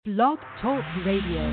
Blog Talk Radio.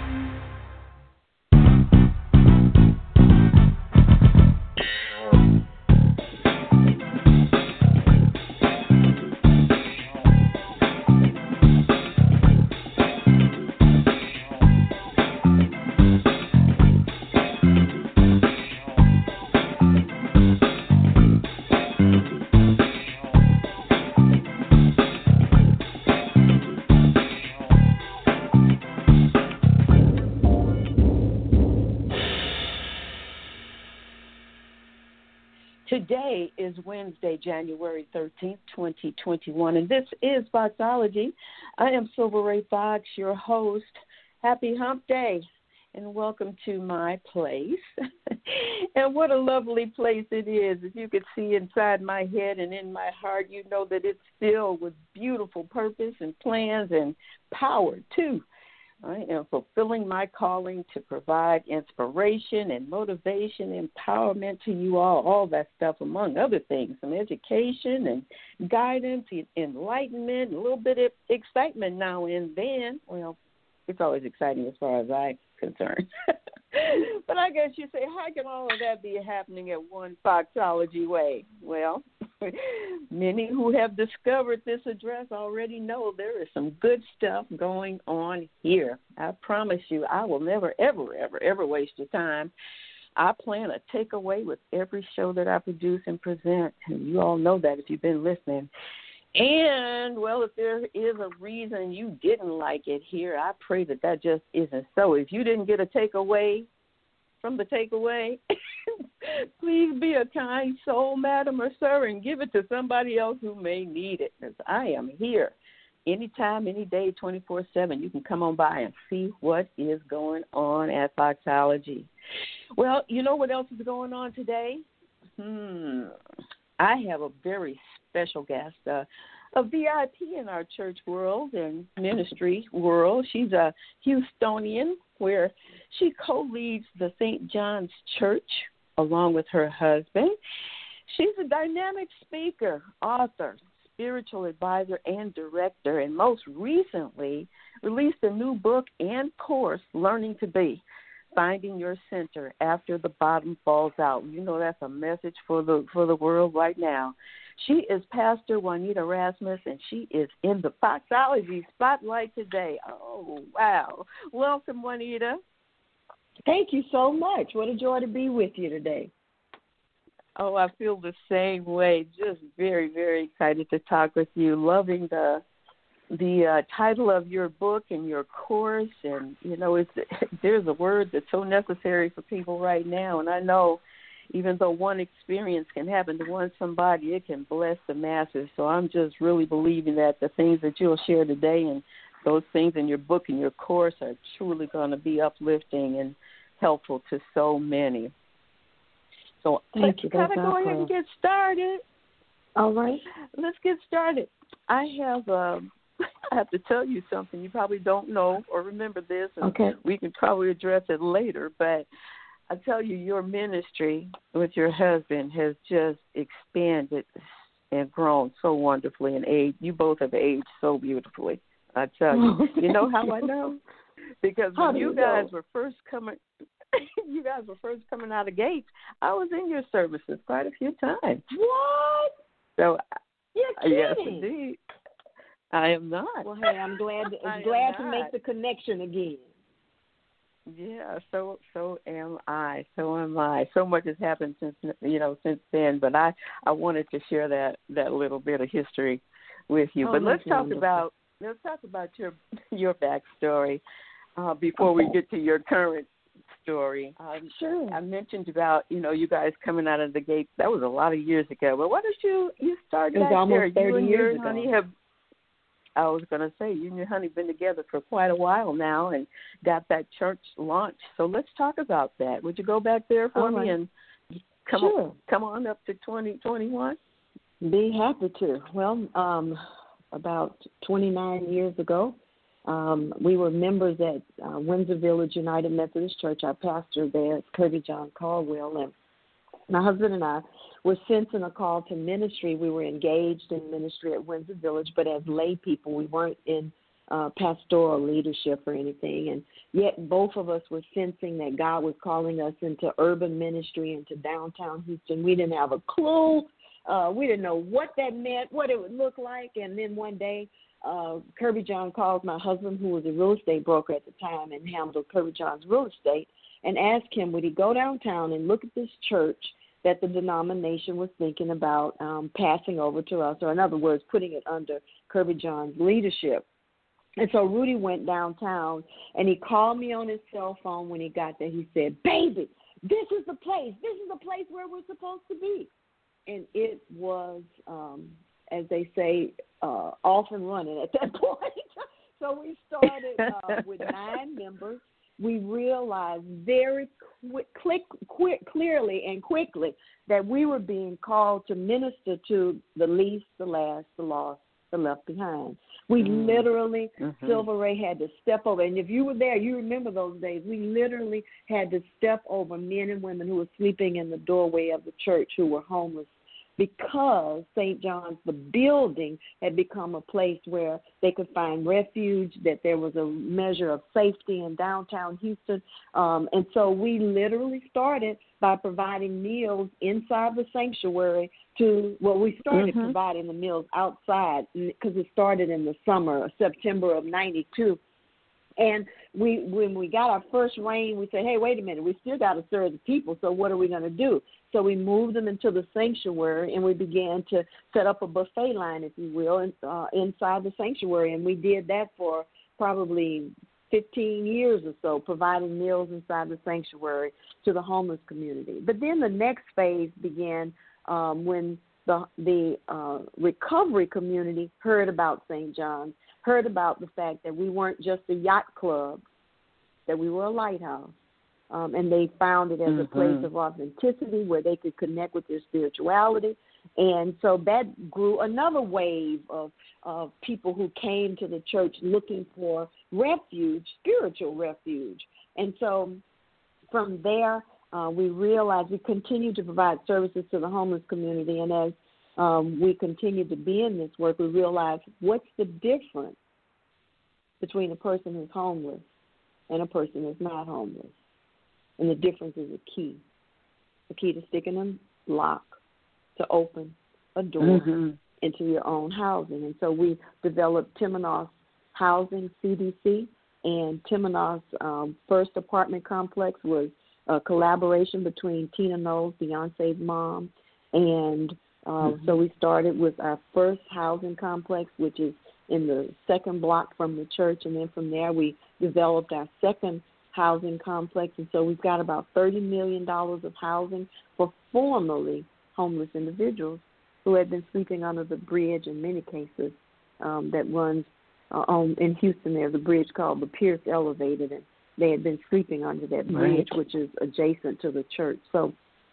Today is Wednesday, January 13th, 2021, and this is Foxology. I am Silver Ray Fox, your host. Happy Hump Day, and welcome to my place. And what a lovely place it is. If you could see inside my head and in my heart, you know that it's filled with beautiful purpose and plans and power, too. I am fulfilling my calling to provide inspiration and motivation, empowerment to you all that stuff, among other things, some education and guidance, enlightenment, a little bit of excitement now and then. Well, it's always exciting as far as I'm concerned. But I guess you say, how can all of that be happening at one Foxology way? Well, many who have discovered this address already know there is some good stuff going on here. I promise you, I will never, ever waste your time. I plan a takeaway with every show that I produce and present, and you all know that if you've been listening. And, well, if there is a reason you didn't like it here, I pray that just isn't so. If you didn't get a takeaway from the takeaway, please be a kind soul, madam or sir, and give it to somebody else who may need it, because I am here anytime, any day, 24/7. You can come on by and see what is going on at Foxology. Well, you know what else is going on today? I have a very special guest, a VIP in our church world and ministry world. She's a Houstonian, where she co-leads the St. John's Church along with her husband. She's a dynamic speaker, author, spiritual advisor, and director, and most recently released a new book and course, Learning to Be, Finding Your Center After the Bottom Falls Out. You know that's a message for the world right now. She is Pastor Juanita Rasmus, and she is in the Foxology spotlight today. Oh, wow. Welcome, Juanita. Thank you so much. What a joy to be with you today. Oh, I feel the same way. Just very, very excited to talk with you. Loving the title of your book and your course, and there's a word that's so necessary for people right now. And I know, even though one experience can happen to one somebody, it can bless the masses. So I'm just really believing that the things that you'll share today and those things in your book and your course are truly going to be uplifting and helpful to so many. So let's kind of go ahead and get started. All right. Let's get started. I have to tell you something. You probably don't know or remember this, and we can probably address it later, but I tell you, your ministry with your husband has just expanded and grown so wonderfully, and you both have aged so beautifully. I tell you, you know how I know? Because when you guys were first coming out of gates, I was in your services quite a few times. What? So, you're kidding. Yes, indeed. I am not. Well, hey, I'm glad to make the connection again. Yeah, so am I. So am I. So much has happened since then. But I wanted to share that little bit of history with you. But let's talk about your backstory before we get to your current story. Sure. I mentioned about you guys coming out of the gate. That was a lot of years ago. But why don't you start back there? Almost 30 years ago. Honey I was going to say, you and your honey been together for quite a while now and got that church launched. So let's talk about that. Would you go back there for me and come on up to 2021? Be happy to. Well, about 29 years ago, we were members at Windsor Village United Methodist Church. Our pastor there is Kirby John Caldwell, and my husband and I were sensing a call to ministry. We were engaged in ministry at Windsor Village, but as lay people, we weren't in pastoral leadership or anything. And yet both of us were sensing that God was calling us into urban ministry, into downtown Houston. We didn't have a clue. We didn't know what that meant, what it would look like. And then one day, Kirby John called my husband, who was a real estate broker at the time and handled Kirby John's real estate, and asked him, would he go downtown and look at this church that the denomination was thinking about passing over to us, or in other words, putting it under Kirby John's leadership. And so Rudy went downtown, and he called me on his cell phone when he got there. He said, baby, this is the place. This is the place where we're supposed to be. And it was, as they say, off and running at that point. So we started with 9 members. We realized very clearly and quickly that we were being called to minister to the least, the last, the lost, the left behind. We literally, Silver Ray had to step over. And if you were there, you remember those days. We literally had to step over men and women who were sleeping in the doorway of the church, who were homeless, because St. John's, the building, had become a place where they could find refuge, that there was a measure of safety in downtown Houston. And so we literally started by providing meals inside the sanctuary we started providing the meals outside, because it started in the summer, September of 92. And when we got our first rain, we said, hey, wait a minute, we still got to serve the people, so what are we going to do? So we moved them into the sanctuary, and we began to set up a buffet line, if you will, inside the sanctuary. And we did that for probably 15 years or so, providing meals inside the sanctuary to the homeless community. But then the next phase began when the recovery community heard about St. John's, heard about the fact that we weren't just a yacht club, that we were a lighthouse. And they found it as a place of authenticity where they could connect with their spirituality. And so that grew another wave of people who came to the church looking for refuge, spiritual refuge. And so from there, we realized we continued to provide services to the homeless community. And as we continued to be in this work, we realized, what's the difference between a person who's homeless and a person who's not homeless? And the difference is a key to sticking a lock to open a door into your own housing. And so we developed Temenos Housing, CDC, and Temenos first apartment complex was a collaboration between Tina Knowles, Beyonce's mom, and so we started with our first housing complex, which is in the second block from the church, and then from there we developed our second housing complex, and so we've got about $30 million of housing for formerly homeless individuals who had been sleeping under the bridge in many cases that runs in Houston. There's a bridge called the Pierce Elevated, and they had been sleeping under that bridge, which is adjacent to the church. So,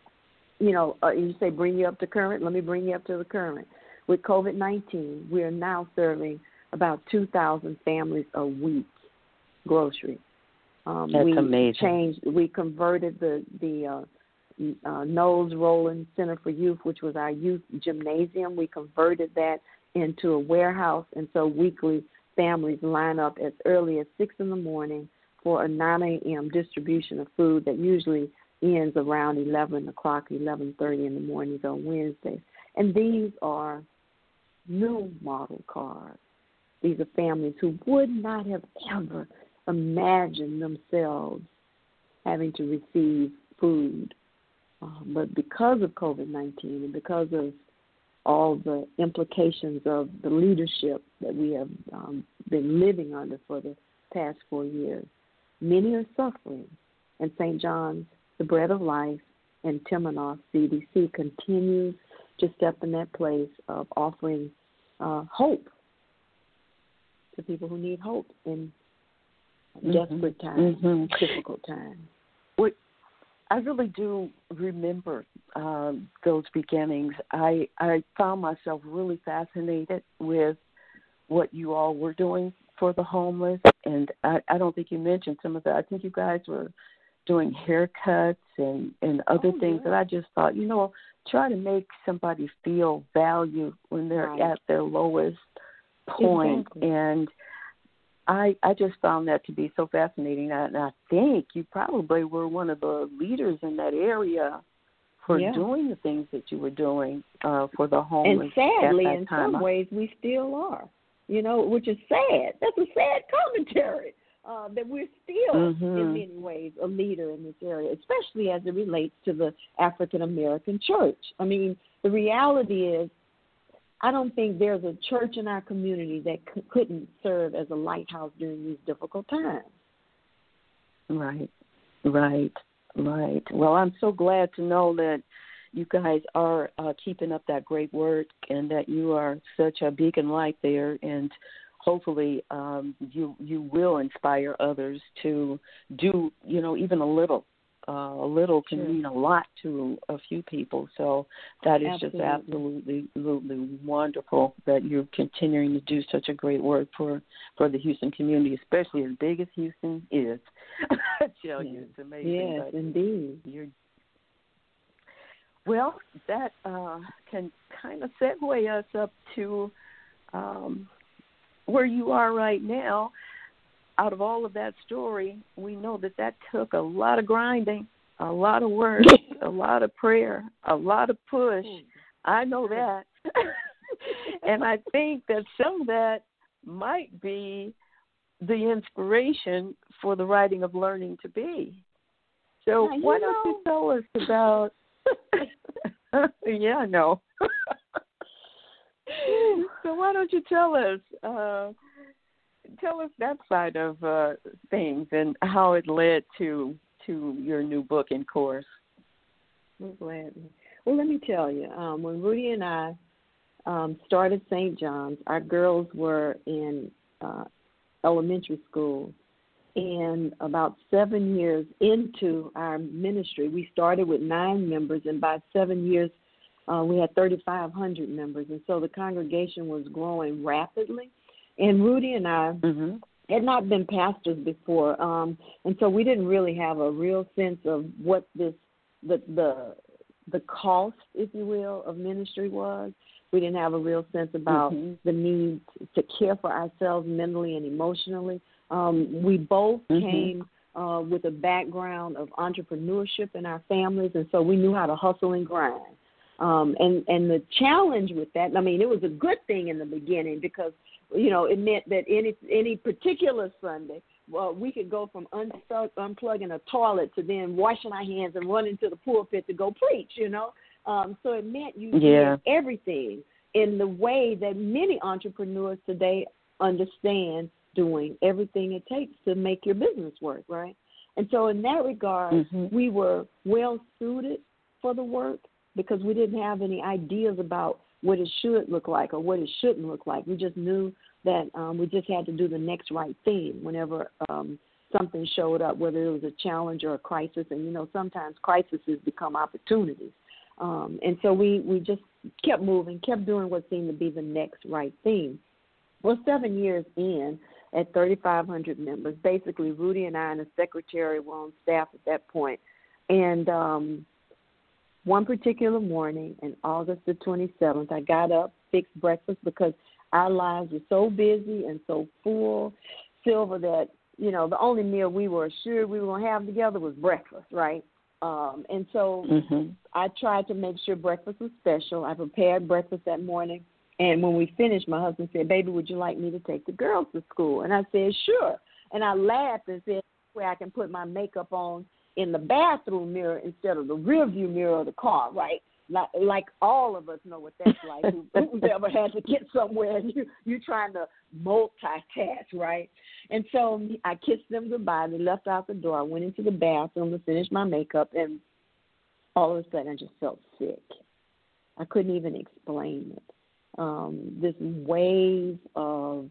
you say bring you up to current. Let me bring you up to the current. With COVID-19, we are now serving about 2,000 families a week, groceries. That's amazing. We converted the Knowles Rowland Center for Youth, which was our youth gymnasium. We converted that into a warehouse, and so weekly families line up as early as 6 in the morning for a 9 a.m. distribution of food that usually ends around 11 o'clock, 11:30 in the mornings on Wednesdays. And these are new model cars. These are families who would not have ever imagined themselves having to receive food. But because of COVID-19 and because of all the implications of the leadership that we have been living under for the past 4 years, many are suffering. And St. John's, the Bread of Life, and Temenos CDC continues to step in that place of offering hope to people who need hope in desperate times, difficult times. I really do remember those beginnings. I found myself really fascinated with what you all were doing for the homeless, and I don't think you mentioned some of that. I think you guys were doing haircuts and other things that I just thought, try to make somebody feel valued when they're at their lowest point. Exactly. And I just found that to be so fascinating, and I think you probably were one of the leaders in that area for doing the things that you were doing for the homeless. And sadly, at that in time. some ways, we still are. Which is sad. That's a sad commentary. That we're still, in many ways, a leader in this area, especially as it relates to the African American church. I mean, the reality is, I don't think there's a church in our community that couldn't serve as a lighthouse during these difficult times. Right. Well, I'm so glad to know that you guys are keeping up that great work and that you are such a beacon light there, and hopefully you will inspire others to do, even a little. A little can mean a lot to a few people. So that is just absolutely wonderful that you're continuing to do such a great work for the Houston community, especially as big as Houston is. I tell you, it's amazing. Yes, indeed. Well, that can kind of segue us up to where you are right now. Out of all of that story, we know that took a lot of grinding, a lot of work, a lot of prayer, a lot of push. I know that. And I think that some of that might be the inspiration for the writing of Learning to Be. So why don't you tell us about yeah, I know. So why don't you tell us that side of things and how it led to your new book and course. Well, let me tell you, when Rudy and I started St. John's, our girls were in elementary school, and about 7 years into our ministry, we started with 9 members, and by 7 years, we had 3,500 members, and so the congregation was growing rapidly. And Rudy and I had not been pastors before, and so we didn't really have a real sense of what the cost, if you will, of ministry was. We didn't have a real sense about the need to care for ourselves mentally and emotionally. We both came with a background of entrepreneurship in our families, and so we knew how to hustle and grind. And the challenge with that, I mean, it was a good thing in the beginning because, you know, it meant that any particular Sunday, well, we could go from unplugging a toilet to then washing our hands and running to the pulpit to go preach, you know. So it meant you did everything in the way that many entrepreneurs today understand doing everything it takes to make your business work, right? And so in that regard, we were well suited for the work because we didn't have any ideas about what it should look like or what it shouldn't look like. We just knew that we just had to do the next right thing whenever something showed up, whether it was a challenge or a crisis. And, you know, sometimes crises become opportunities. And so we just kept moving, kept doing what seemed to be the next right thing. Well, 7 years in, at 3,500 members, basically Rudy and I and the secretary were on staff at that point. And one particular morning, in August the 27th, I got up, fixed breakfast because our lives were so busy and so full, Silver, that, you know, the only meal we were assured we were going to have together was breakfast, right? And so I tried to make sure breakfast was special. I prepared breakfast that morning. And when we finished, my husband said, "Baby, would you like me to take the girls to school?" And I said, "Sure." And I laughed and said, "Where I can put my makeup on in the bathroom mirror instead of the rearview mirror of the car," right? Like all of us know what that's like. Who's ever had to get somewhere and you're trying to multitask, right? And so I kissed them goodbye. They left out the door. I went into the bathroom to finish my makeup, and all of a sudden I just felt sick. I couldn't even explain it. This wave of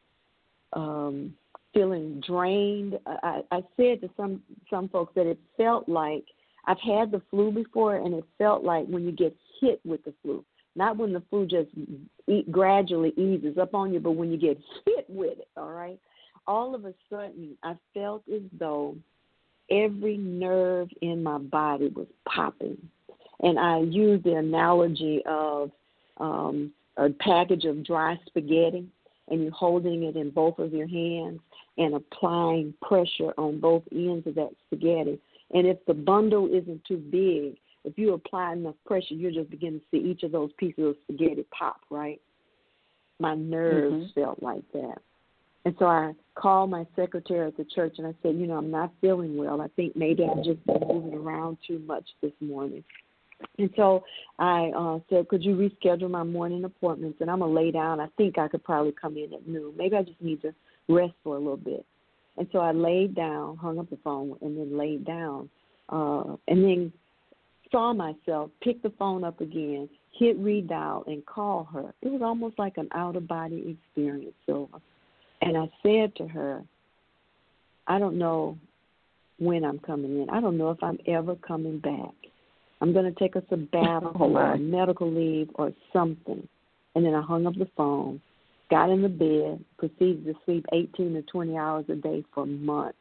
feeling drained. I said to some folks that it felt like I've had the flu before, and it felt like when you get hit with the flu, not when the flu just gradually eases up on you, but when you get hit with it, all right? All of a sudden, I felt as though every nerve in my body was popping. And I used the analogy of a package of dry spaghetti. and you're holding it in both of your hands and applying pressure on both ends of that spaghetti. And if the bundle isn't too big, if you apply enough pressure, you'll just begin to see each of those pieces of spaghetti pop, right? My nerves felt like that. And so I called my secretary at the church, and I said, I'm not feeling well. I think maybe I've just been moving around too much this morning. And so I said, could you reschedule my morning appointments? And I'm going to lay down. I think I could probably come in at noon. Maybe I just need to rest for a little bit. And so I laid down, hung up the phone, and then laid down, and then saw myself pick the phone up again, hit redial, and call her. It was almost like an out-of-body experience, Silva. And I said to her, I don't know when I'm coming in. I don't know if I'm ever coming back. I'm going to take a sabbatical or a medical leave or something. And then I hung up the phone, got in the bed, proceeded to sleep 18 to 20 hours a day for months.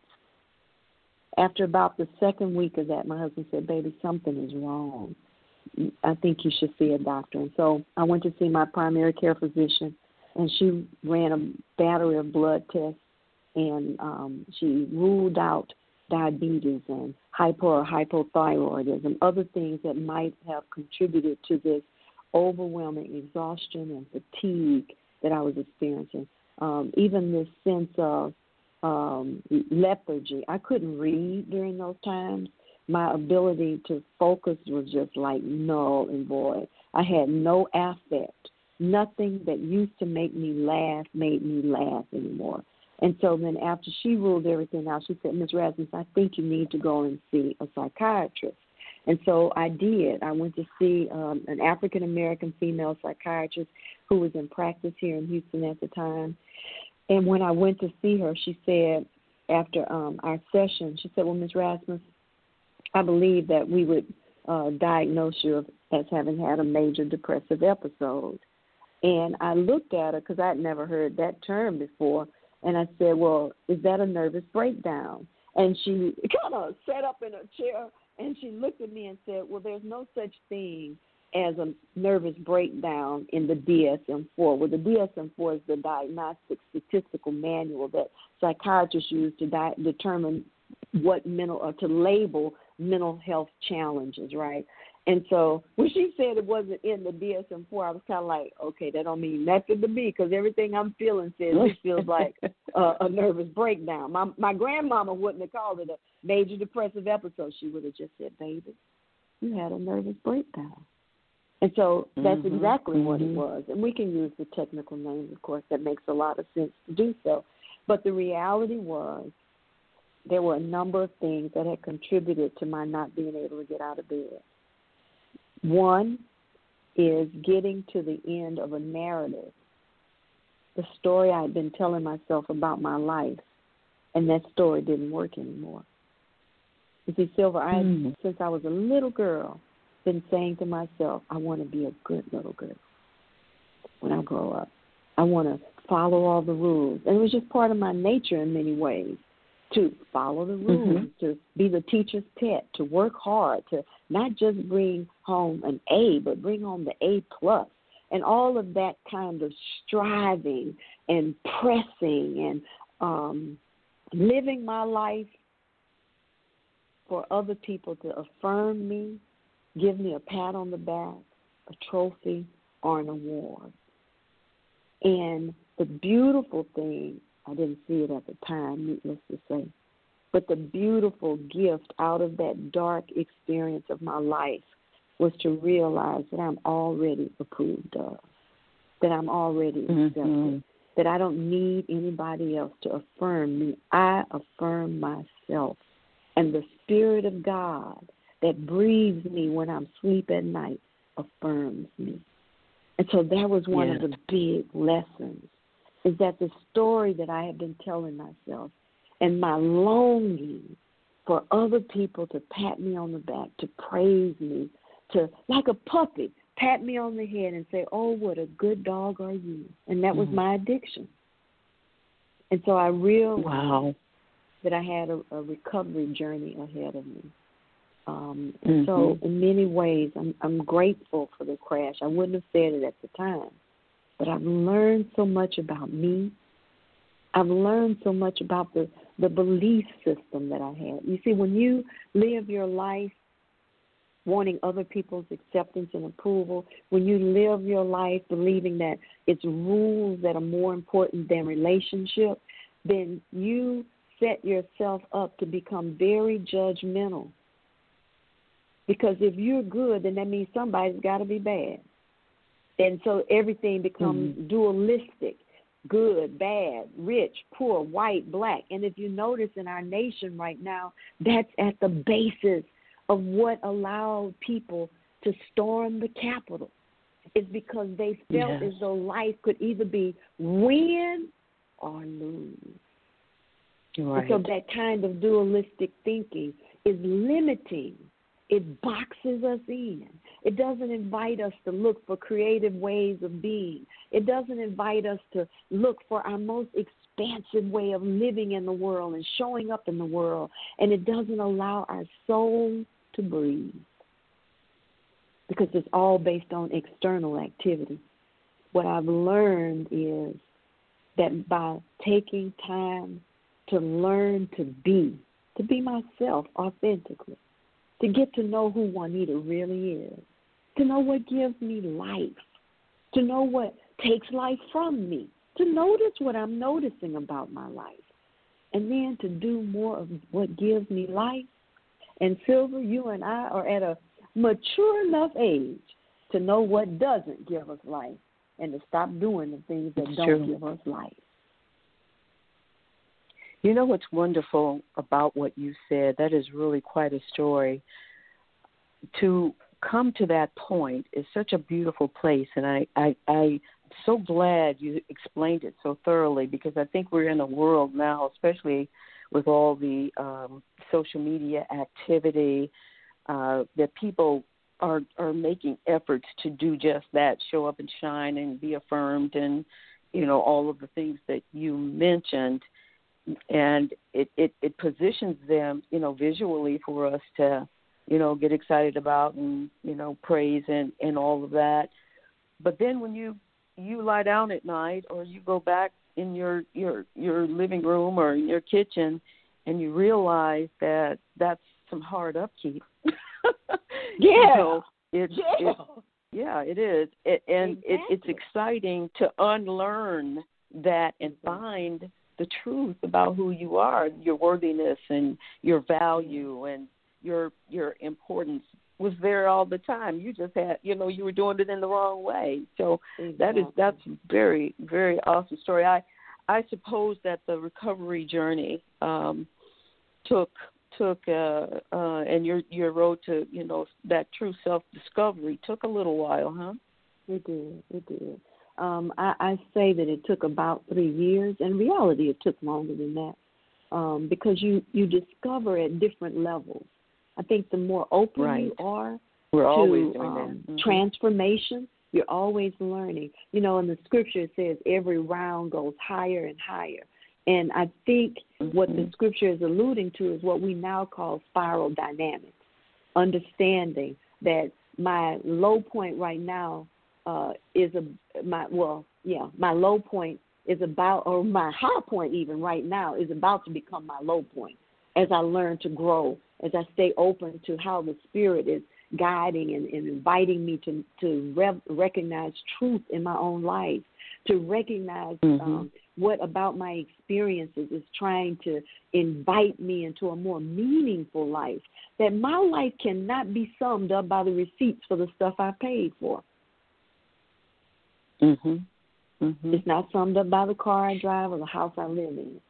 After about the second week of that, my husband said, baby, something is wrong. I think you should see a doctor. And so I went to see my primary care physician, and she ran a battery of blood tests, and she ruled out diabetes and hypothyroidism, other things that might have contributed to this overwhelming exhaustion and fatigue that I was experiencing. Even this sense of lethargy. I couldn't read during those times. My ability to focus was just like null and void. I had no affect. Nothing that used to make me laugh made me laugh anymore. And so then after she ruled everything out, she said, Ms. Rasmus, I think you need to go and see a psychiatrist. And so I did. I went to see an African-American female psychiatrist who was in practice here in Houston at the time. And when I went to see her, she said, after our session, she said, well, Ms. Rasmus, I believe that we would diagnose you as having had a major depressive episode. And I looked at her because I'd never heard that term before, and I said, well, is that a nervous breakdown? And she kind of sat up in her chair, and she looked at me and said, well, there's no such thing as a nervous breakdown in the DSM-4. Well, the DSM-4 is the diagnostic statistical manual that psychiatrists use to determine what mental or to label mental health challenges, right? And so when she said it wasn't in the DSM-4, I was kind of like, okay, that don't mean nothing to me because everything I'm feeling says this feels like a nervous breakdown. My grandmama wouldn't have called it a major depressive episode. She would have just said, baby, you had a nervous breakdown. And so that's exactly what it was. And we can use the technical names, of course. That makes a lot of sense to do so. But the reality was there were a number of things that had contributed to my not being able to get out of bed. One is getting to the end of a narrative, the story I had been telling myself about my life, and that story didn't work anymore. You see, Silver, I had, since I was a little girl, been saying to myself, I want to be a good little girl when I grow up. I want to follow all the rules. And it was just part of my nature in many ways to follow the rules, to be the teacher's pet, to work hard, to not just bring home an A, but bring home the A+. And all of that kind of striving and pressing and living my life for other people to affirm me, give me a pat on the back, a trophy, or an award. And the beautiful thing, I didn't see it at the time, needless to say, but the beautiful gift out of that dark experience of my life was to realize that I'm already approved of, that I'm already accepted, that I don't need anybody else to affirm me. I affirm myself. And the Spirit of God that breathes me when I'm asleep at night affirms me. And so that was one of the big lessons, is that the story that I have been telling myself and my longing for other people to pat me on the back, to praise me, to, like a puppy, pat me on the head and say, oh, what a good dog are you. And that was my addiction. And so I realized that I had a recovery journey ahead of me. And so in many ways, I'm grateful for the crash. I wouldn't have said it at the time, but I've learned so much about me. I've learned so much about the belief system that I had. You see, when you live your life wanting other people's acceptance and approval, when you live your life believing that it's rules that are more important than relationship, then you set yourself up to become very judgmental. Because if you're good, then that means somebody's got to be bad. And so everything becomes dualistic, good, bad, rich, poor, white, black. And if you notice in our nation right now, that's at the basis of what allowed people to storm the Capitol. It's because they felt as though life could either be win or lose. Right. And so that kind of dualistic thinking is limiting. It boxes us in. It doesn't invite us to look for creative ways of being. It doesn't invite us to look for our most expansive way of living in the world and showing up in the world. And it doesn't allow our soul to breathe, because it's all based on external activity. What I've learned is that by taking time to learn to be myself authentically, to get to know who Juanita really is, to know what gives me life, to know what takes life from me, to notice what I'm noticing about my life, and then to do more of what gives me life. And Silver, you and I are at a mature enough age to know what doesn't give us life and to stop doing the things that don't give us life. You know what's wonderful about what you said? That is really quite a story. To come to that point is such a beautiful place, and I'm so glad you explained it so thoroughly, because I think we're in a world now, especially with all the social media activity, that people are making efforts to do just that, show up and shine and be affirmed, and, you know, all of the things that you mentioned. And it positions them, you know, visually for us to, you know, get excited about and, you know, praise and all of that. But then when you lie down at night, or you go back in your living room or in your kitchen, and you realize that that's some hard upkeep. Yeah. It is. It's exciting to unlearn that and find the truth about who you are, your worthiness and your value and your importance was there all the time. You just had, you know, you were doing it in the wrong way. So that's very, very awesome story. I suppose that the recovery journey took and your road to, you know, that true self-discovery took a little while, huh? It did. I say that it took about 3 years. In reality, it took longer than that, because you discover at different levels. I think the more open you are to transformation, you're always learning. You know, in the scripture it says every round goes higher and higher. And I think what the scripture is alluding to is what we now call spiral dynamics, understanding that my low point right now my low point is about, or my high point even right now is about to become my low point as I learn to grow, as I stay open to how the Spirit is guiding and inviting me to recognize truth in my own life, to recognize what about my experiences is trying to invite me into a more meaningful life, that my life cannot be summed up by the receipts for the stuff I paid for. It's not summed up by the car I drive or the house I live in.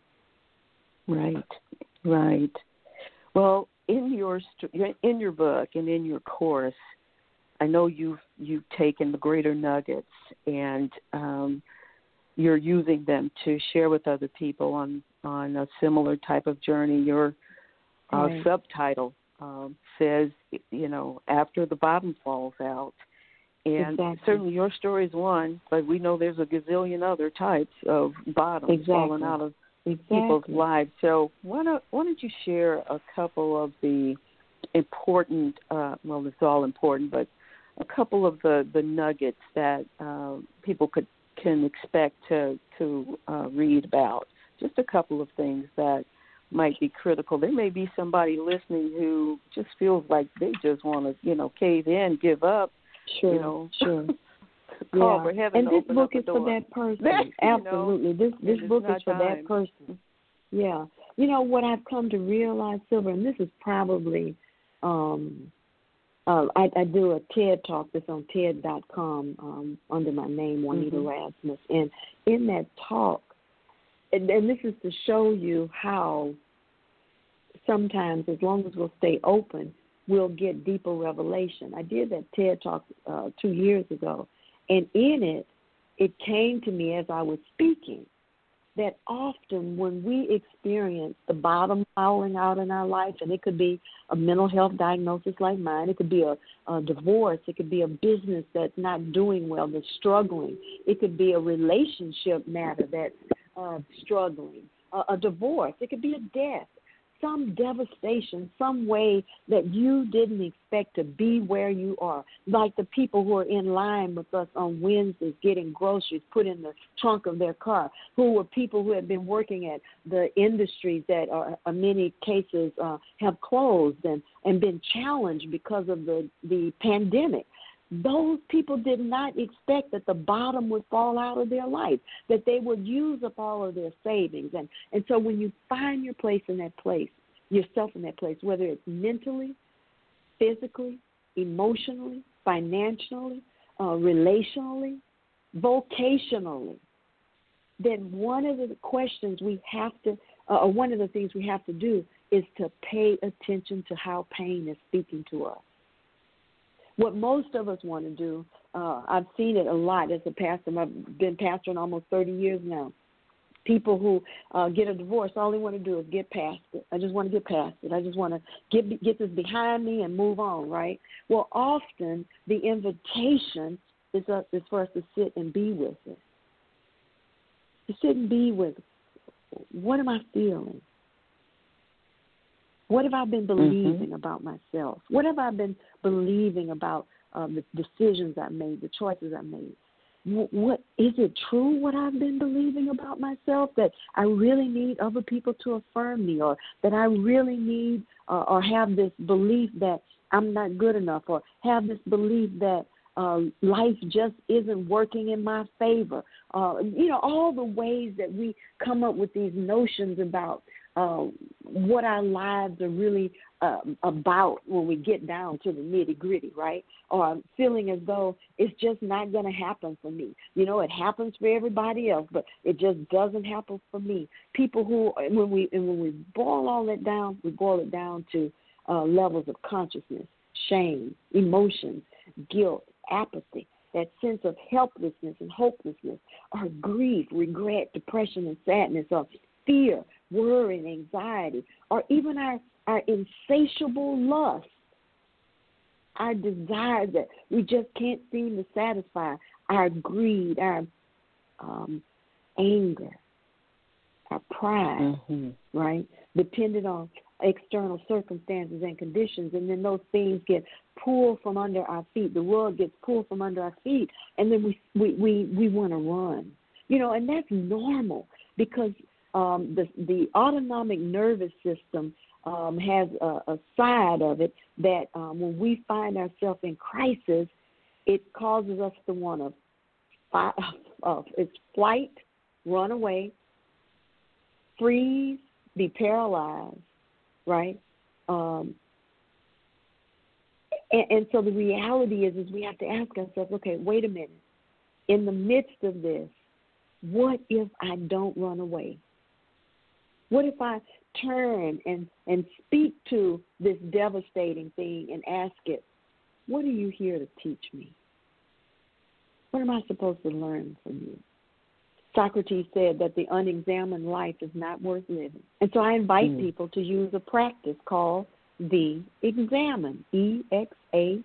Right. Well, in your book and in your course, I know you've taken the greater nuggets and you're using them to share with other people on a similar type of journey. Your subtitle says, you know, after the bottom falls out. And certainly your story is one, but we know there's a gazillion other types of bottoms falling out of people's lives. So why don't you share a couple of the important, well, it's all important, but a couple of the nuggets that people can expect to read about. Just a couple of things that might be critical. There may be somebody listening who just feels like they just want to, cave in, give up. Sure. Call for heaven and to this open book up the is door. for that person. Absolutely. This book is for that person. Yeah. You know what I've come to realize, Silver, and this is probably I do a TED Talk that's on TED.com under my name, Juanita Rasmus. And in that talk, and this is to show you how sometimes, as long as we'll stay open, we'll get deeper revelation. I did that TED Talk 2 years ago, and in it came to me as I was speaking that often when we experience the bottom falling out in our life, and it could be a mental health diagnosis like mine, it could be a divorce, it could be a business that's not doing well, that's struggling, it could be a relationship matter that's struggling, a divorce, it could be a death, some devastation, some way that you didn't expect to be where you are. Like the people who are in line with us on Wednesdays getting groceries put in the trunk of their car, who were people who have been working at the industries that are in many cases have closed and been challenged because of the pandemic. Those people did not expect that the bottom would fall out of their life, that they would use up all of their savings. And so when you find your place in that place, yourself in that place, whether it's mentally, physically, emotionally, financially, relationally, vocationally, then one of the questions we have to, or one of the things we have to do is to pay attention to how pain is speaking to us. What most of us want to do, I've seen it a lot as a pastor. I've been pastoring almost 30 years now. People who get a divorce, all they want to do is get past it. I just want to get past it. I just want to get this behind me and move on, right? Well, often the invitation is for us to sit and be with it. To sit and be with, what am I feeling? What have I been believing about myself? What have I been believing about the decisions I made, the choices I made? What is it true what I've been believing about myself, that I really need other people to affirm me, or that I really need or have this belief that I'm not good enough, or have this belief that life just isn't working in my favor? All the ways that we come up with these notions about what our lives are really about when we get down to the nitty-gritty, right? Or feeling as though it's just not going to happen for me. It happens for everybody else, but it just doesn't happen for me. People who, when we boil all that down, we boil it down to levels of consciousness, shame, emotions, guilt, apathy, that sense of helplessness and hopelessness, or grief, regret, depression, and sadness, or fear, worry, and anxiety, or even our insatiable lust, our desires that we just can't seem to satisfy, our greed, our anger, our pride, right, dependent on external circumstances and conditions, and then those things get pulled from under our feet. The rug gets pulled from under our feet, and then we want to run. And that's normal, because the autonomic nervous system has a side of it that when we find ourselves in crisis, it causes us to want to it's flight, run away, freeze, be paralyzed, right? And so the reality is we have to ask ourselves, okay, wait a minute. In the midst of this, what if I don't run away? What if I turn and speak to this devastating thing and ask it, what are you here to teach me? What am I supposed to learn from you? Socrates said that the unexamined life is not worth living. And so I invite people to use a practice called the Examine, EXAMEE.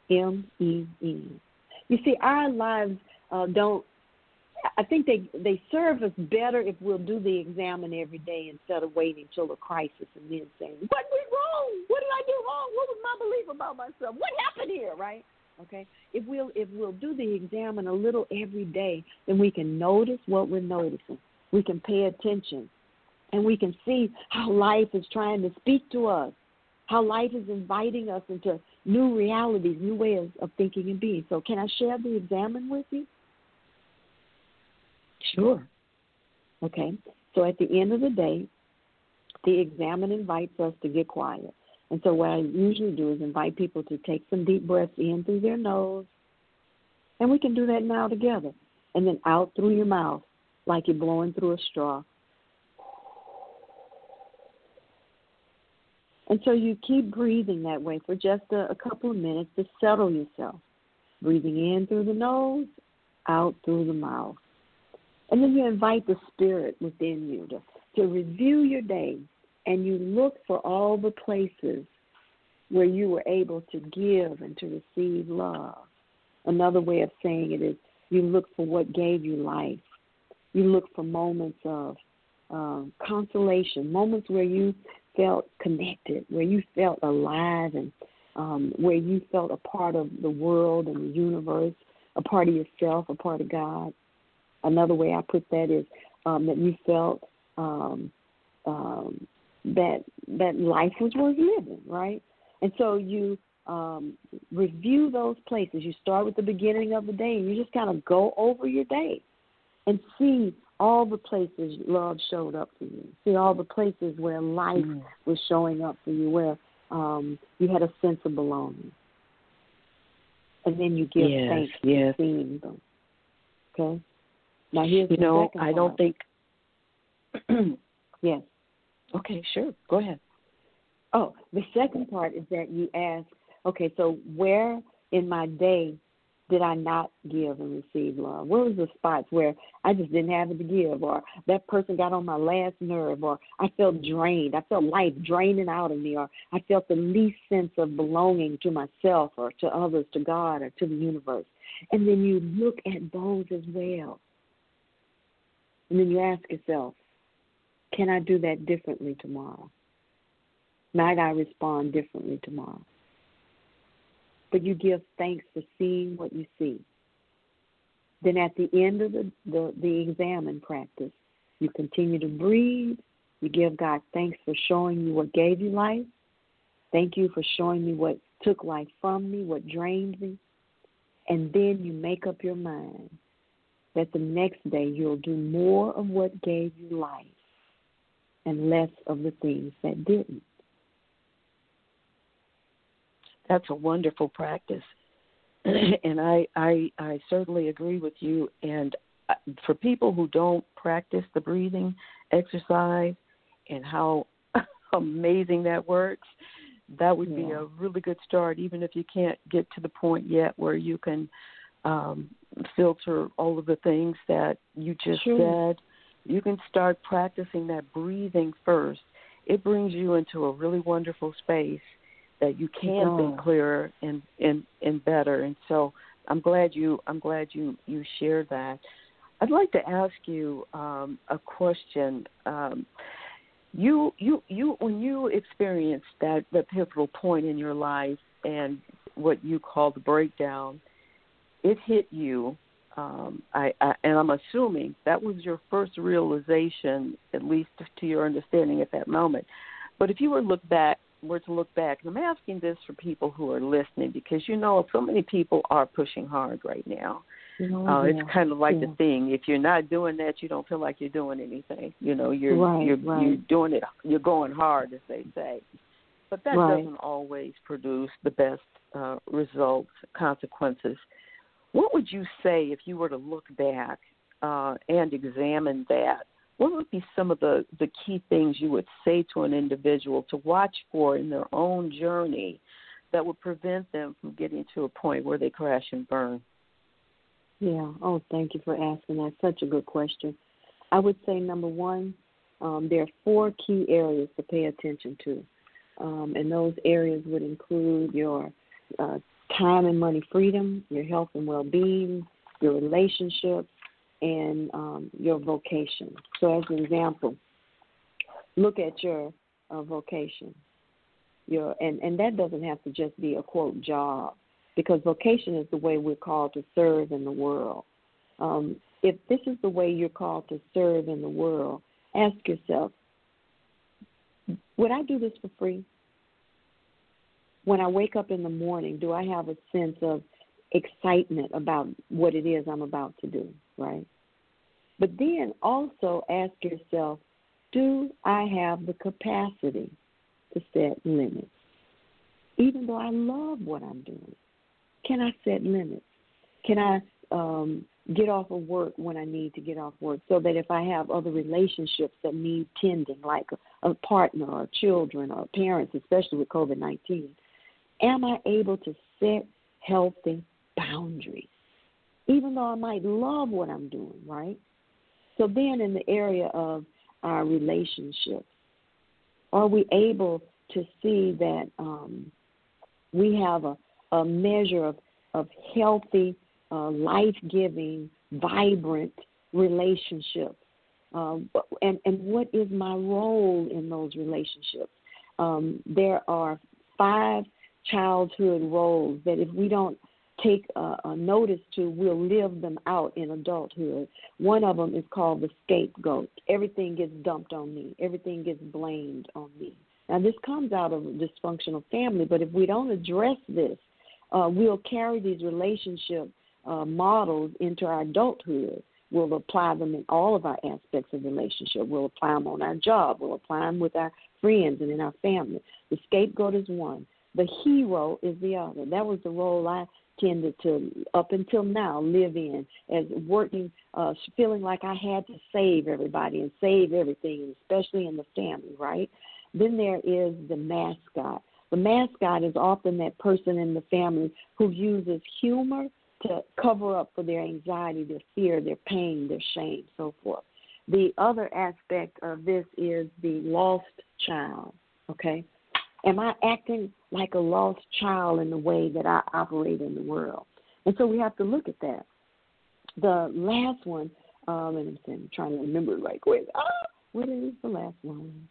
You see, our lives I think they serve us better if we'll do the examine every day instead of waiting till a crisis and then saying, what went wrong? What did I do wrong? What was my belief about myself? What happened here, right? Okay? If we'll do the examine a little every day, then we can notice what we're noticing. We can pay attention, and we can see how life is trying to speak to us, how life is inviting us into new realities, new ways of thinking and being. So can I share the examine with you? Sure. Okay. So at the end of the day, the examine invites us to get quiet. And so what I usually do is invite people to take some deep breaths in through their nose, and we can do that now together, and then out through your mouth like you're blowing through a straw. And so you keep breathing that way for just a couple of minutes to settle yourself, breathing in through the nose, out through the mouth. And then you invite the spirit within you to review your day, and you look for all the places where you were able to give and to receive love. Another way of saying it is you look for what gave you life. You look for moments of consolation, moments where you felt connected, where you felt alive, and where you felt a part of the world and the universe, a part of yourself, a part of God. Another way I put that is that you felt that life was worth living, right? And so you review those places. You start with the beginning of the day, and you just kind of go over your day and see all the places love showed up for you. See all the places where life was showing up for you, where you had a sense of belonging. And then you give thanks for seeing them. Okay? Now here's the second part. I don't think... Yes. Okay, sure. Go ahead. Oh, the second part is that you ask, okay, so where in my day did I not give and receive love? Where was the spots where I just didn't have it to give, or that person got on my last nerve, or I felt drained. I felt life draining out of me, or I felt the least sense of belonging to myself or to others, to God or to the universe. And then you look at those as well. And then you ask yourself, can I do that differently tomorrow? Might I respond differently tomorrow? But you give thanks for seeing what you see. Then at the end of the examine practice, you continue to breathe. You give God thanks for showing you what gave you life. Thank you for showing me what took life from me, what drained me. And then you make up your mind that the next day you'll do more of what gave you life and less of the things that didn't. That's a wonderful practice. And I certainly agree with you. And for people who don't practice the breathing exercise and how amazing that works, that would be a really good start, even if you can't get to the point yet where you can filter all of the things that you just said. You can start practicing that breathing first. It brings you into a really wonderful space that you can think clearer and better. And so I'm glad you shared that. I'd like to ask you a question. You when you experienced the pivotal point in your life and what you call the breakdown, it hit you. And I'm assuming that was your first realization, at least to your understanding at that moment. But if you were to look back, and I'm asking this for people who are listening, because so many people are pushing hard right now. It's kind of like the thing: if you're not doing that, you don't feel like you're doing anything. You're doing it. You're going hard, as they say. But that doesn't always produce the best results, consequences. What would you say if you were to look back and examine that? What would be some of the key things you would say to an individual to watch for in their own journey that would prevent them from getting to a point where they crash and burn? Yeah. Oh, thank you for asking that. Such a good question. I would say, number one, there are 4 key areas to pay attention to. And those areas would include your time and money freedom, your health and well-being, your relationships, and your vocation. So as an example, look at your vocation. And that doesn't have to just be a, quote, job. because vocation is the way we're called to serve in the world. If this is the way you're called to serve in the world, ask yourself, would I do this for free? When I wake up in the morning, do I have a sense of excitement about what it is I'm about to do, right? But then also ask yourself, do I have the capacity to set limits? Even though I love what I'm doing, can I set limits? Can I get off of work when I need to get off work, so that if I have other relationships that need tending, like a partner or children or parents, especially with COVID-19, am I able to set healthy boundaries, even though I might love what I'm doing, right? So then in the area of our relationships, are we able to see that we have a measure of healthy, life-giving, vibrant relationships? And what is my role in those relationships? There are 5 childhood roles that if we don't take a notice to, we'll live them out in adulthood. One of them is called the scapegoat. Everything gets dumped on me. Everything gets blamed on me. Now, this comes out of a dysfunctional family, but if we don't address this, we'll carry these relationship models into our adulthood. We'll apply them in all of our aspects of relationship. We'll apply them on our job. We'll apply them with our friends and in our family. The scapegoat is one. The hero is the other. That was the role I tended to, up until now, live in, as working, feeling like I had to save everybody and save everything, especially in the family, right? Then there is the mascot. The mascot is often that person in the family who uses humor to cover up for their anxiety, their fear, their pain, their shame, so forth. The other aspect of this is the lost child, okay? Am I acting like a lost child in the way that I operate in the world? And so we have to look at that. The last one, and I'm trying to remember it right quick. What is the last one?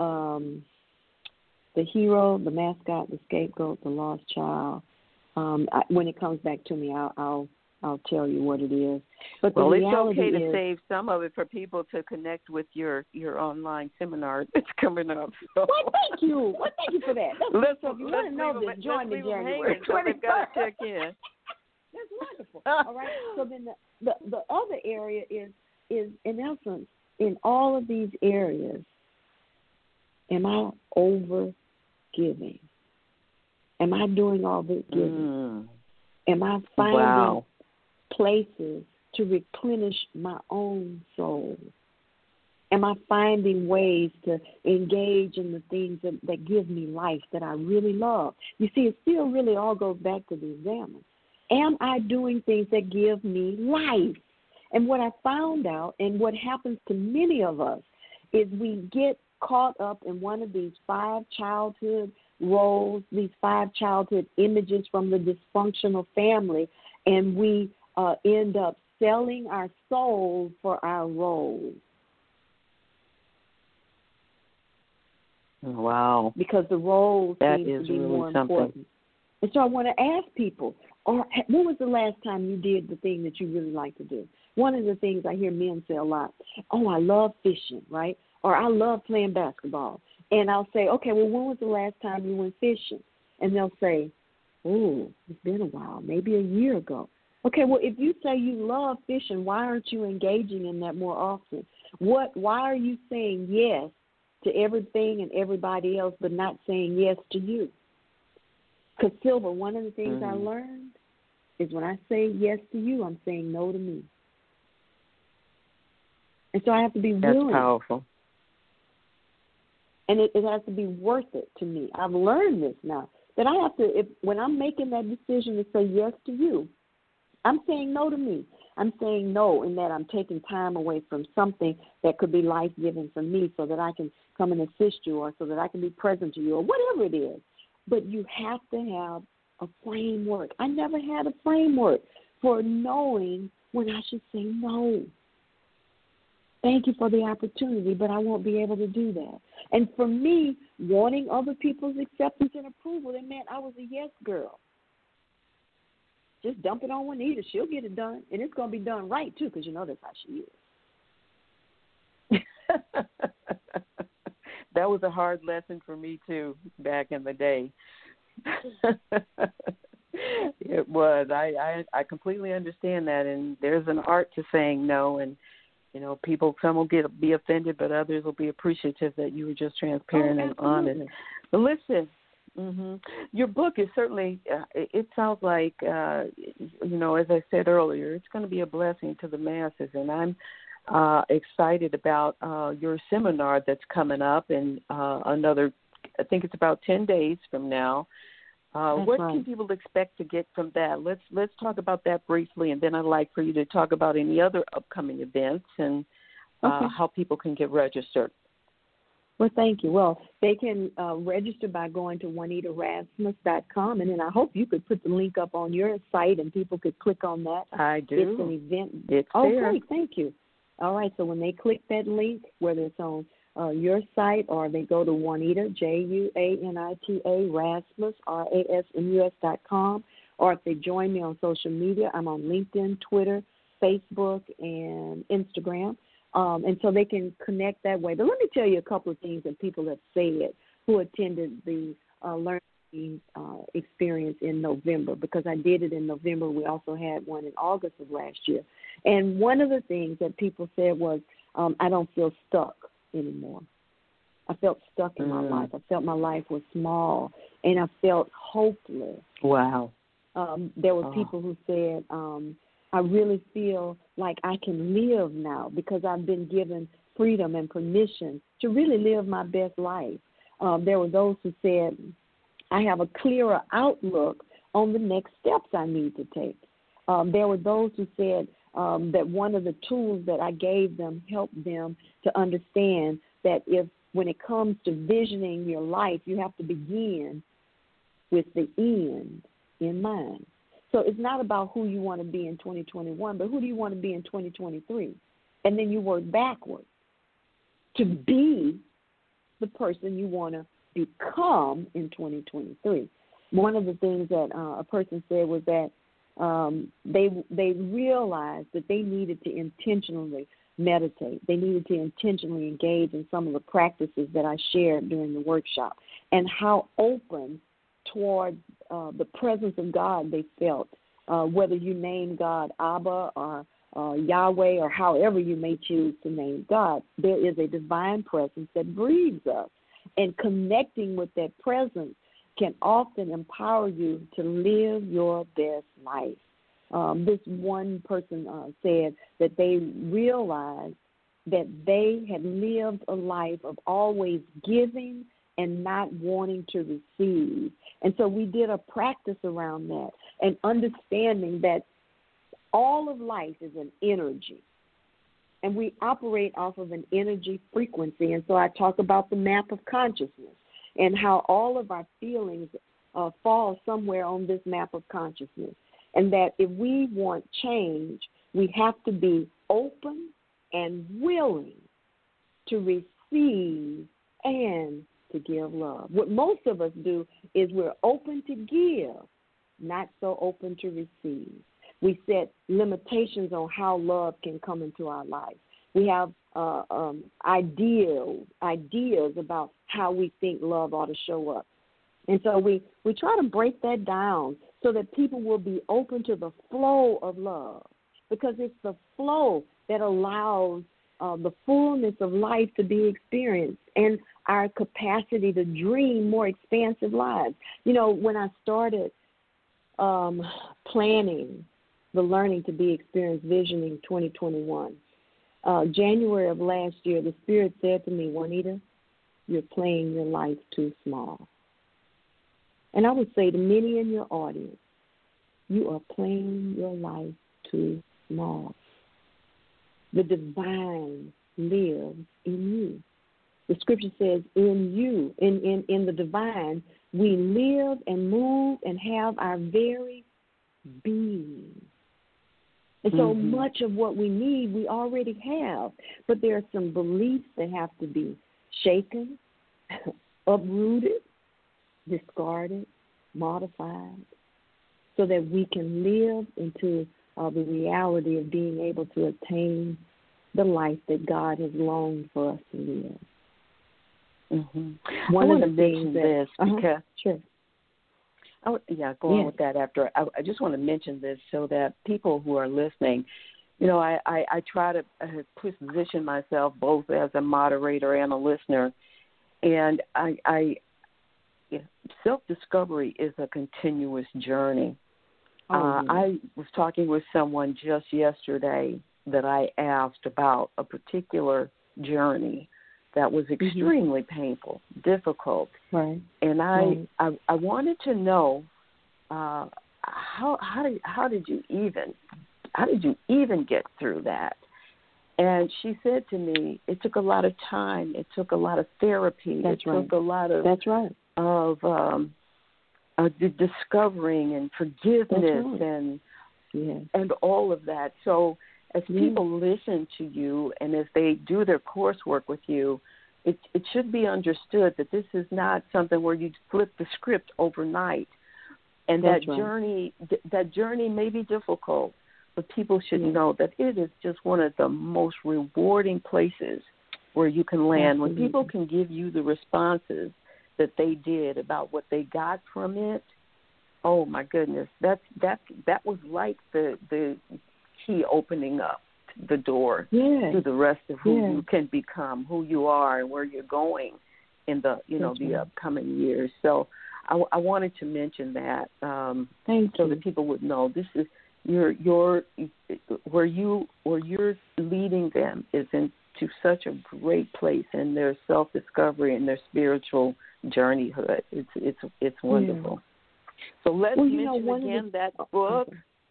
The hero, the mascot, the scapegoat, the lost child. When it comes back to me, I'll tell you what it is. But well, the it's reality okay to is, save some of it for people to connect with your online seminar that's coming up. So. Well, thank you. Well, thank you for that. So if you want to know this, join me January 21st. So they've got to check in. That's wonderful. All right. So then the other area is in essence, in all of these areas, am I over giving? Am I doing all the giving? Am I finding places to replenish my own soul? Am I finding ways to engage in the things that give me life, that I really love? You see, it still really all goes back to the examiner. Am I doing things that give me life? And what I found out, and what happens to many of us, is we get caught up in one of these 5 childhood roles, these 5 childhood images from the dysfunctional family, and we end up selling our soul for our roles. Wow. Because the roles seem to be really more something. important. And so I want to ask people, when was the last time you did the thing that you really like to do? One of the things I hear men say a lot, I love fishing, right? Or I love playing basketball. And I'll say, okay, well, when was the last time you went fishing? And they'll say, it's been a while, maybe a year ago. Okay, well, if you say you love fishing, why aren't you engaging in that more often? Why are you saying yes to everything and everybody else but not saying yes to you? Because, Silver, one of the things I learned is when I say yes to you, I'm saying no to me. And so I have to be willing. That's powerful. And it has to be worth it to me. I've learned this now, that I have to, when I'm making that decision to say yes to you, I'm saying no to me. I'm saying no in that I'm taking time away from something that could be life-giving for me so that I can come and assist you, or so that I can be present to you, or whatever it is. But you have to have a framework. I never had a framework for knowing when I should say no. Thank you for the opportunity, but I won't be able to do that. And for me, wanting other people's acceptance and approval, it meant I was a yes girl. Just dump it on Juanita. She'll get it done. And it's going to be done right, too, because that's how she is. That was a hard lesson for me, too, back in the day. It was. I completely understand that, and there's an art to saying no, and some will be offended, but others will be appreciative that you were just transparent and honest. But listen, your book is certainly. It sounds like as I said earlier, it's going to be a blessing to the masses, and I'm excited about your seminar that's coming up in another. I think it's about 10 days from now. What can people expect to get from that? Let's talk about that briefly, and then I'd like for you to talk about any other upcoming events and how people can get registered. Well, thank you. Well, they can register by going to JuanitaRasmus.com, and then I hope you could put the link up on your site and people could click on that. I do. It's an event. It's there. Great. Thank you. All right, so when they click that link, whether it's on your site or they go to Juanita, JUANITA, Rasmus, RASMUS.com, or if they join me on social media, I'm on LinkedIn, Twitter, Facebook, and Instagram. And so they can connect that way. But let me tell you a couple of things that people have said who attended the learning experience in November, because I did it in November. We also had one in August of last year. And one of the things that people said was, I don't feel stuck anymore. I felt stuck in my life. I felt my life was small, and I felt hopeless. Wow. There were people who said, I really feel like I can live now because I've been given freedom and permission to really live my best life. There were those who said, I have a clearer outlook on the next steps I need to take. There were those who said that one of the tools that I gave them helped them to understand that when it comes to visioning your life, you have to begin with the end in mind. So it's not about who you want to be in 2021, but who do you want to be in 2023? And then you work backwards to be the person you want to become in 2023. One of the things that a person said was that they realized that they needed to intentionally meditate. They needed to intentionally engage in some of the practices that I shared during the workshop, and how open toward the presence of God they felt, whether you name God Abba or Yahweh or however you may choose to name God. There is a divine presence that breathes us, and connecting with that presence can often empower you to live your best life. This one person said that they realized that they had lived a life of always giving and not wanting to receive. And so we did a practice around that, and understanding that all of life is an energy, and we operate off of an energy frequency. And so I talk about the map of consciousness and how all of our feelings fall somewhere on this map of consciousness. And that if we want change, we have to be open and willing to receive and to give love. What most of us do is we're open to give, not so open to receive. We set limitations on how love can come into our life. We have ideas about how we think love ought to show up. And so we try to break that down so that people will be open to the flow of love, because it's the flow that allows the fullness of life to be experienced and our capacity to dream more expansive lives. You know, when I started planning the Learning to Be Experienced Visioning 2021, January of last year, the Spirit said to me, Juanita, you're playing your life too small. And I would say to many in your audience, you are playing your life too small. The divine lives in you. The scripture says in you, in the divine, we live and move and have our very being. And so much of what we need, we already have. But there are some beliefs that have to be shaken, uprooted, discarded, modified. so that we can live into the reality of being able to attain the life that God has longed for us to live. Mm-hmm. One of the things this because sure. Go on with that after. I just want to mention this so that people who are listening, you know, I try to position myself both as a moderator and a listener, and self-discovery is a continuous journey. I was talking with someone just yesterday that I asked about a particular journey that was extremely painful, difficult, right? And I wanted to know how did you even get through that? And she said to me, it took a lot of time. It took a lot of therapy. Took a lot of the discovering and forgiveness and all of that. So as people listen to you and as they do their coursework with you, it should be understood that this is not something where you flip the script overnight. And that journey may be difficult, but people should know that it is just one of the most rewarding places where you can land. When people can give you the responses that they did about what they got from it, oh my goodness, that was like the key opening up the door to the rest of who you can become, who you are, and where you're going in the the upcoming years. So I wanted to mention that so that people would know this is your where you're leading them is into such a great place in their self-discovery and their spiritual journeyhood. It's wonderful. So let's mention again that book.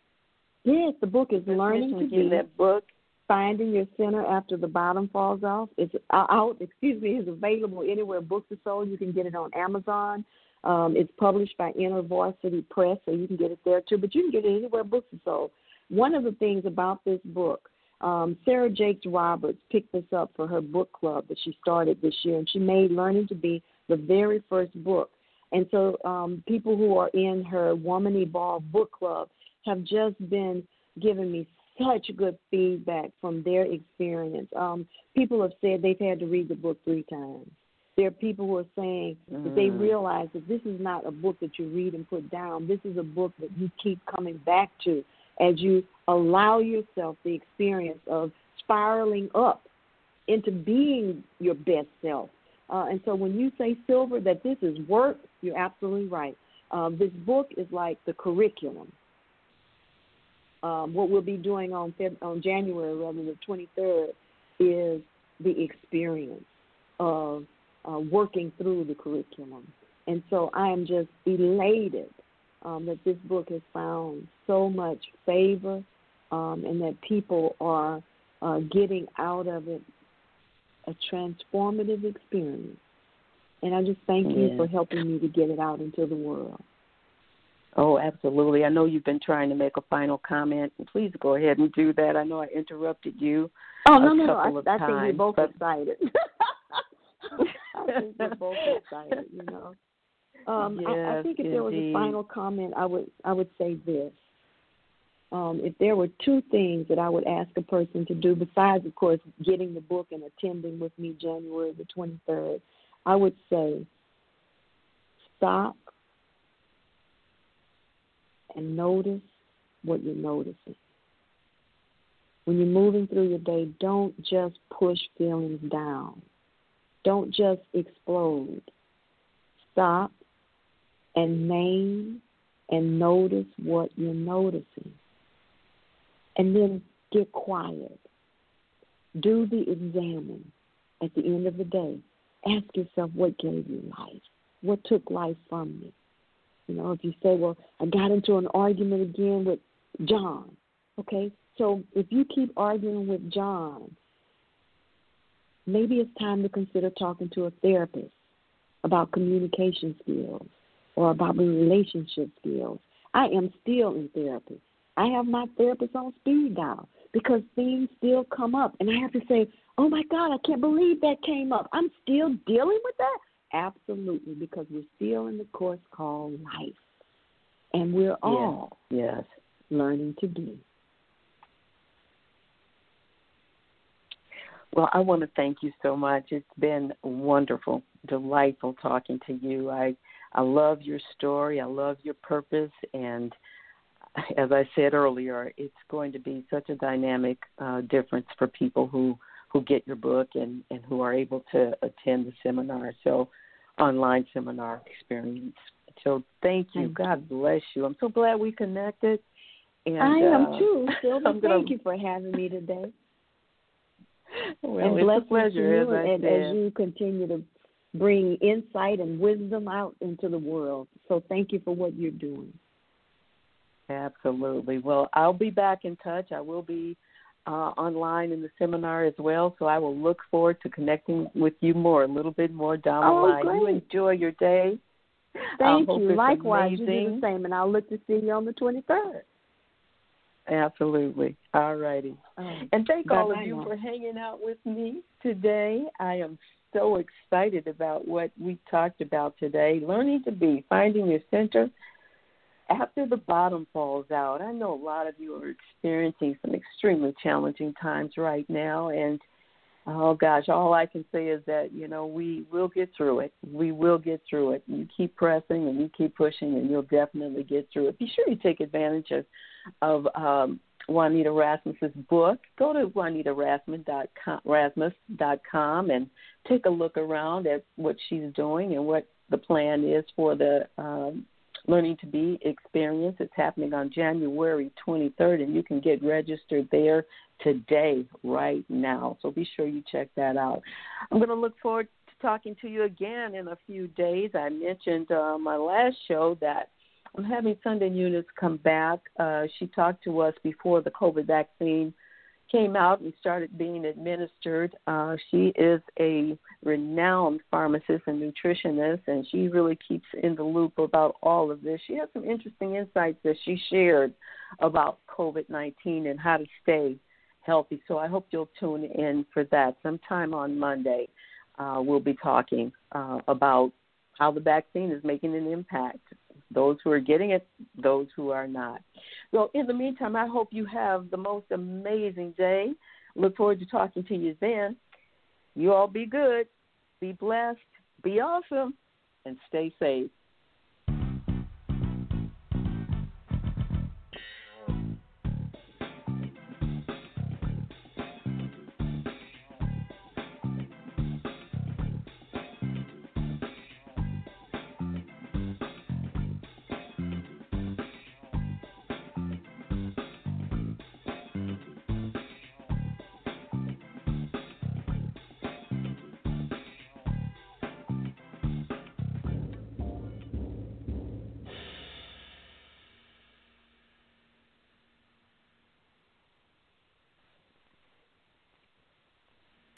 Yes, the book is Learning to Be. That book, Finding Your Center After the Bottom Falls Off. It's out. It's available anywhere books are sold. You can get it on Amazon. It's published by InterVarsity Press, so you can get it there too. But you can get it anywhere books are sold. One of the things about this book, Sarah Jakes Roberts picked this up for her book club that she started this year, and she made Learning to Be the very first book. And so people who are in her Woman Evolved book club have just been giving me such good feedback from their experience. People have said they've had to read the book 3 times. There are people who are saying that they realize that this is not a book that you read and put down. This is a book that you keep coming back to as you allow yourself the experience of spiraling up into being your best self. And so when you say, Silver, that this is work, you're absolutely right. This book is like the curriculum. What we'll be doing on January, the 23rd, is the experience of working through the curriculum. And so I am just elated that this book has found so much favor and that people are getting out of it a transformative experience. And I just thank you for helping me to get it out into the world. Oh, absolutely. I know you've been trying to make a final comment. Please go ahead and do that. I know I interrupted you. Oh, no. I think we're both excited. I think we're both excited, I think if there was a final comment, I would say this. If there were 2 things that I would ask a person to do, besides, of course, getting the book and attending with me January the 23rd, I would say stop and notice what you're noticing. When you're moving through your day, don't just push feelings down. Don't just explode. Stop and name and notice what you're noticing. And then get quiet. Do the examine at the end of the day. Ask yourself, what gave you life? What took life from me? If you say, well, I got into an argument again with John. Okay, so if you keep arguing with John, maybe it's time to consider talking to a therapist about communication skills or about the relationship skills. I am still in therapy. I have my therapist on speed dial because things still come up. And I have to say, oh, my God, I can't believe that came up. I'm still dealing with that? Absolutely, because we're still in the course called life. And we're all yes. learning to be. Well, I want to thank you so much. It's been wonderful, delightful talking to you. I love your story. I love your purpose. And as I said earlier, it's going to be such a dynamic difference for people who get your book and who are able to attend the seminar, so online seminar experience. So thank you. God bless you. I'm so glad we connected. And, I am too, Sylvia. Thank you for having me today. Well, and it's a pleasure, as you continue to bring insight and wisdom out into the world. So thank you for what you're doing. Absolutely. Well, I'll be back in touch. I will be online in the seminar as well, so I will look forward to connecting with you a little bit more down the line. Great. You enjoy your day. Thank you. Likewise, amazing. You do the same, and I'll look to see you on the 23rd. Absolutely. All righty. And thank all of you now. for hanging out with me today. I am so excited about what we talked about today. Learning to be, finding your center after the bottom falls out. I know a lot of you are experiencing some extremely challenging times right now. And, oh, gosh, all I can say is that, we will get through it. We will get through it. You keep pressing and you keep pushing, and you'll definitely get through it. Be sure you take advantage of Juanita Rasmus's book. Go to JuanitaRasmus.com and take a look around at what she's doing and what the plan is for the Learning to Be experience. It's happening on January 23rd, and you can get registered there today, right now. So be sure you check that out. I'm going to look forward to talking to you again in a few days. I mentioned my last show that I'm having Sunday Eunice come back. She talked to us before the COVID vaccine came out and started being administered. She is a renowned pharmacist and nutritionist, and she really keeps in the loop about all of this. She has some interesting insights that she shared about COVID-19 and how to stay healthy. So I hope you'll tune in for that. Sometime on Monday, we'll be talking about how the vaccine is making an impact. Those who are getting it, those who are not. So in the meantime, I hope you have the most amazing day. Look forward to talking to you then. You all be good, be blessed, be awesome, and stay safe.